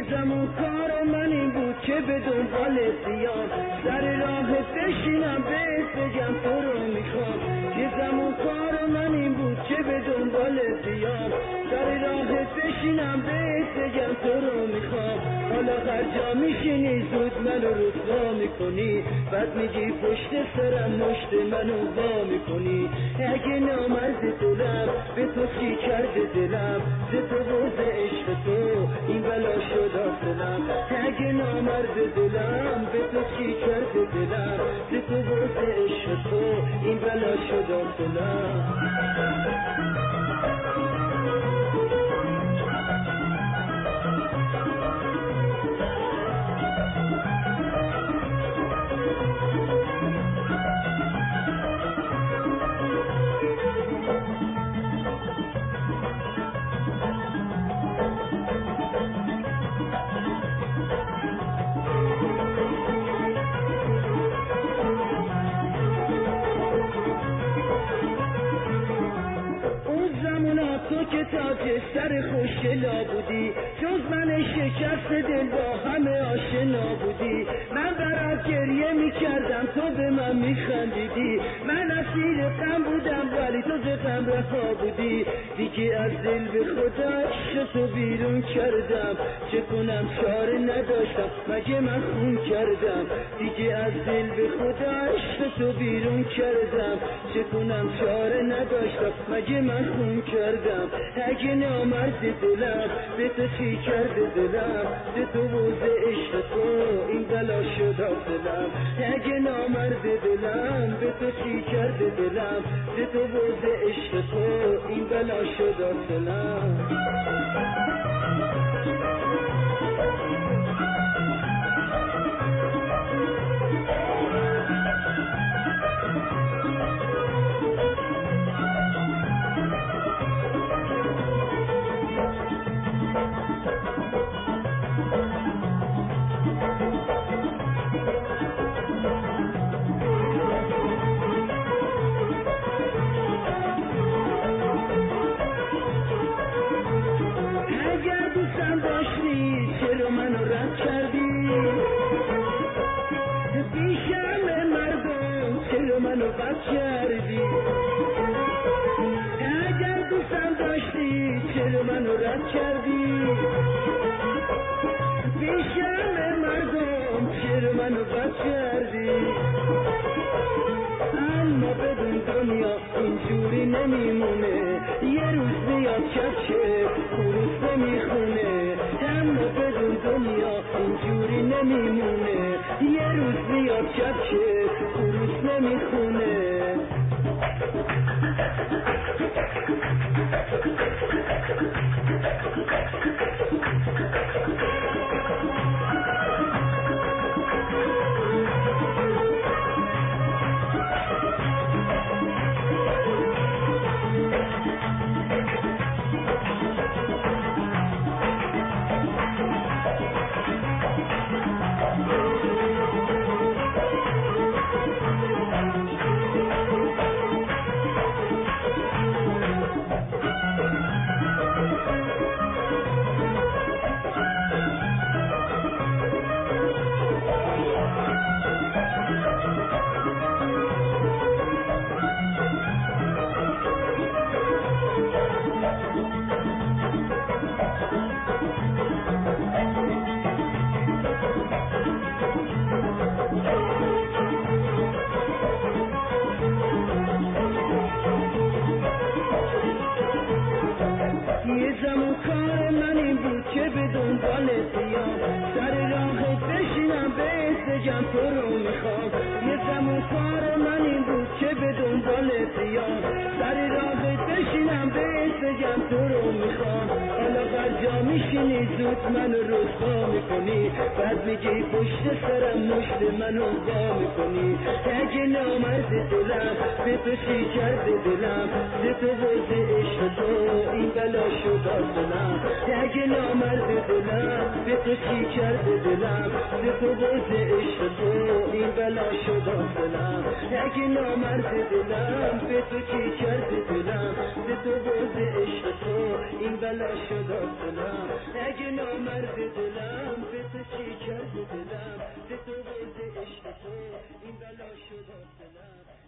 زمان کار من این بود که به دنبال بیام، سر راه بشینم بهت بگم تو رو میخوام. یه زمان کار من این بود که به دنبال بیام، سر راه بشینم بهت بگم تو رو میخوام. حالا هر جا میشینی زود منو رسوا میکنی، بعد میگی پشت سرم مشت منو وا میکنی. اگه نامرد دلم به تو چی کرده دلم، ز تو و ز عشق تو این بلا شد آسلم. اگه نامرد دلم به تو چی کرده دلم، ز تو و ز عشق تو این بلا شد آسلم. تو که تاج سر خوشگلا بودی، جز من شکست دل با همه آشنا بودی. من برات گریه میکردم تو به من میخندیدی، من اسیر غم بودم ولی تو ز غم رها بودی. دیگه از دل به خدا عشق تو بیرون کردم، چه کنم چاره نداشتم مگه من خون کردم. دیگه از دل به خدا عشق تو بیرون کردم، چه کنم چاره نداشتم مگه من خون کردم. اگه نامرد دلم به تو چی کرده دلم، ز تو و ز عشق تو این بلا شد آسلم. اگه نامرد دلم به تو چی کرده دلم، ز تو و ز عشق تو این بلا شد آسلم. چرا منو رد کردی؟ پیشم مردم چرا منو بد کردی؟ اگر دوستم داشتی چرا منو رد کردی؟ پیشم مردم چرا منو بد کردی؟ اما بدون دنیا اینجوری نمیمونه، یه روز میاد که خروس نمیخونه. اما بدون دنیا اینجوری نمیمونه، یه روز میاد که خروس نمیخونه. زمان کار من این بود که به دنبال بیام، سر راه بشینم بهت بگم تو رو میخوام. یه زمان کار من این بود که به دنبال بیام، سر راه بشینم بهت بگم تو رو میخوام. حالا هر جا میشینی زود منو رسوا میکنی، بعد میگی پشت سرم مشت منو وا میکنی. اگه نامرد دلم به تو چی کرده دلم، ز تو و ز عشق تو این بلا شد آسلم. اگه نامرد دلم به تو چی کرده دلم، ز تو و ز عشق تو این بلا شد آسلم. اگه نامرد دلم به تو چی کرده دلم، ز تو و ز عشق تو این بلا شد دلم اگه نامرد دلم به تو چی کرد دلم به تو برده عشق تو این بلا شد دلم